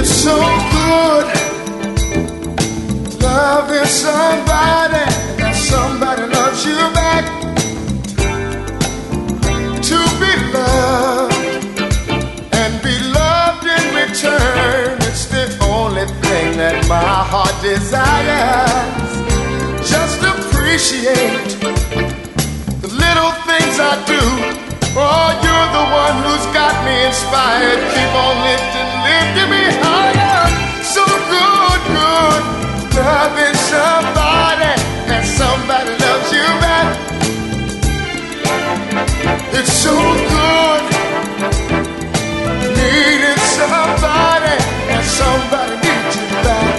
It's so good loving somebody, that somebody loves you back. To be loved and be loved in return, it's the only thing that my heart desires. Just appreciate the little things I do. Oh, you're the one who's got me inspired. Keep on lifting me higher. So good, good, loving somebody and somebody loves you back. It's so good needing somebody and somebody needs you back.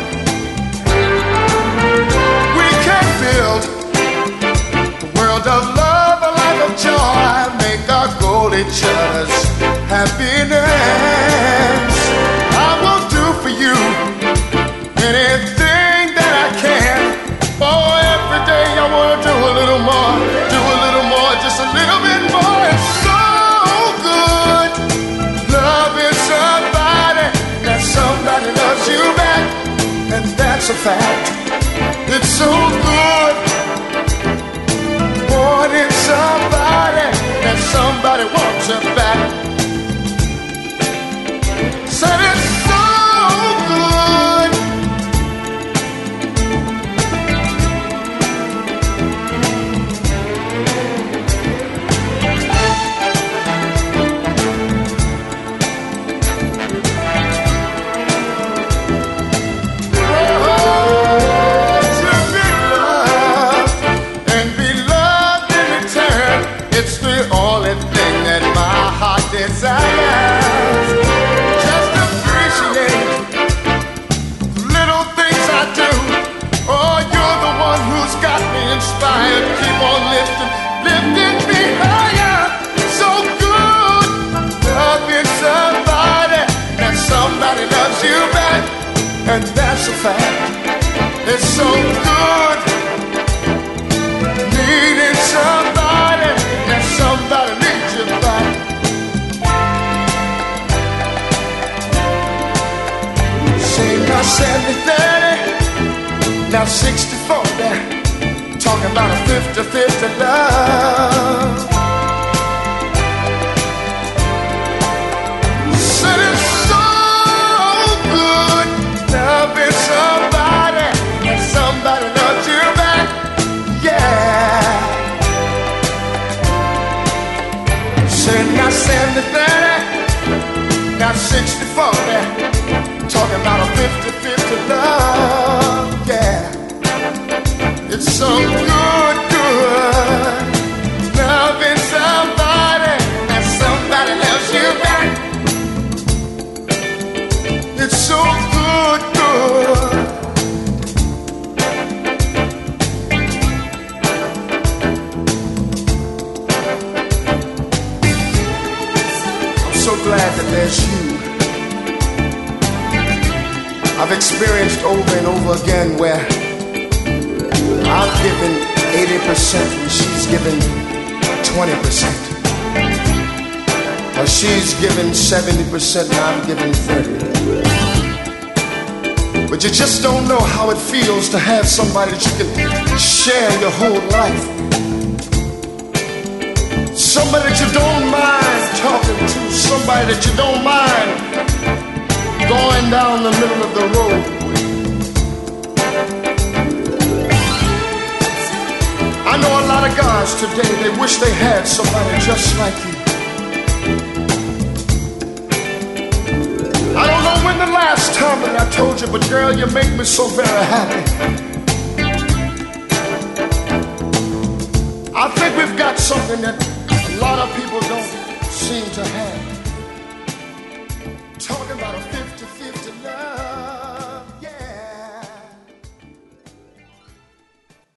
We can build a world of love, a life of joy, make our goal each other's happiness. I will do for you anything that I can. Oh, every day I want to do a little more, just a little bit more. It's so good loving somebody, that somebody loves you back, and that's a fact. It's so good wanting somebody, that somebody wants you back. Said it's so good. Desires. Just appreciate little things I do. Oh, you're the one who's got me inspired. Keep on lifting me higher. So good loving somebody, and somebody loves you back, and that's a fact. It's so good needing somebody, and somebody needs you back. Now 70-30, now 60-40, talking about a 50-50 love. Said it's so good loving somebody, and somebody loves you back, yeah. Said now 70-30, now 60-40, talking about a 50-50 love, yeah. It's so good, good loving somebody, and somebody loves you back. It's so good, good. I'm so glad that there's you. I've experienced over and over again where I've given 80% and she's given 20%. Or she's given 70% and I'm giving 30%. But you just don't know how it feels to have somebody that you can share your whole life. Somebody that you don't mind talking to, somebody that you don't mind going down the middle of the road. I know a lot of guys today, they wish they had somebody just like you. I don't know when the last time that I told you, but girl, you make me so very happy. I think we've got something that a lot of people don't seem to have.